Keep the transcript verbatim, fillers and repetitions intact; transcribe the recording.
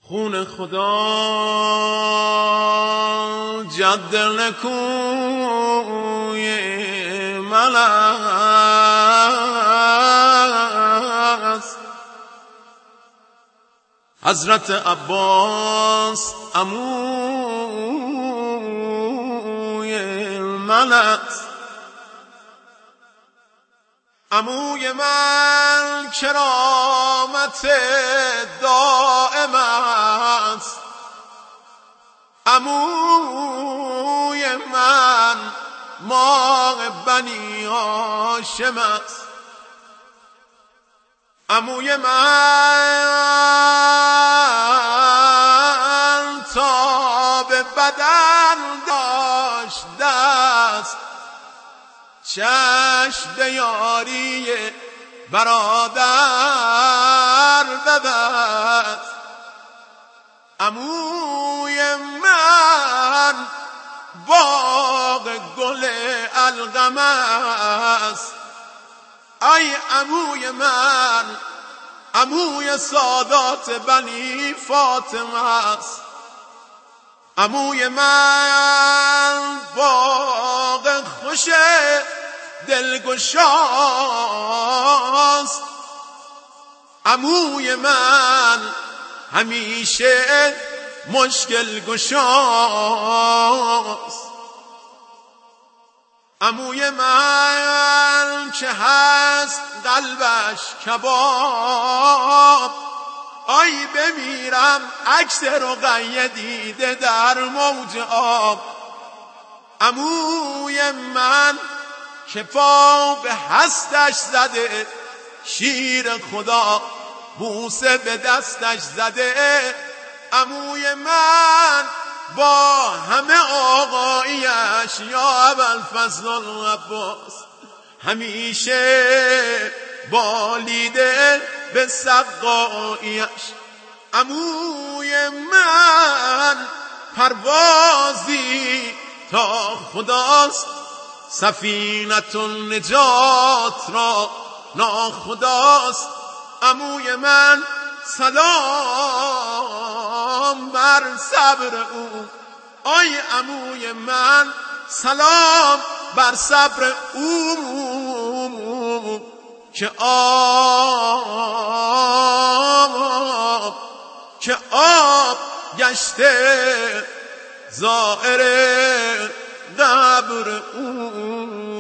خون خدا جد نکوی من است. حضرت عباس عموی من است. عموی من کرامت دائم است. عموی من ماه بنی هاشم است. عموی من تا به بدن داشته است. چشم به یاری برادر ببست. عموی من باغ گل القم است. ای عموی من عموی سادات بنی فاطمه است. عموی من باغ خوش دلگشاست. عموی من همیشه مشکل گشاست. عموی من که هست قلبش کباب. آی بمیرم عکس رقیه دیده در موج آب. عموی من که پا به هستش زده، شیر خدا بوسه به دستش زده. عموی من با همه آقایش یا ابوالفضل العباس همیشه بالیده به سقایش. عموی من پروازی تا خداست، سفینة النجات را ناخداست. عموی من سلام بر صبر او. آی عموی من سلام بر صبر او که آب که آب گشته زائر قبر او.